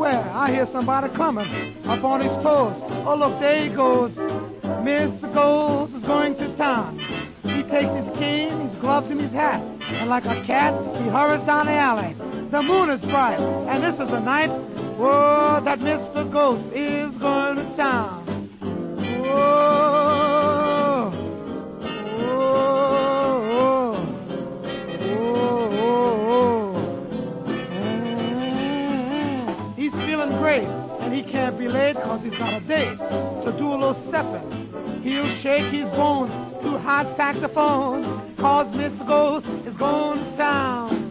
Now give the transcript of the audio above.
swear I hear somebody coming up on his toes. Oh, look, there he goes. Mr. Goes is going to town. He takes his cane, his gloves, and his hat. And like a cat, he hurries down the alley. The moon is bright, and this is the night, oh, that Mr. Ghost is going to town. Oh, oh, oh, oh. He's feeling great, and he can't be late because he's got a date to do a little stepping. He'll shake his bones to hot saxophone, cause Mr. Ghost is going to town.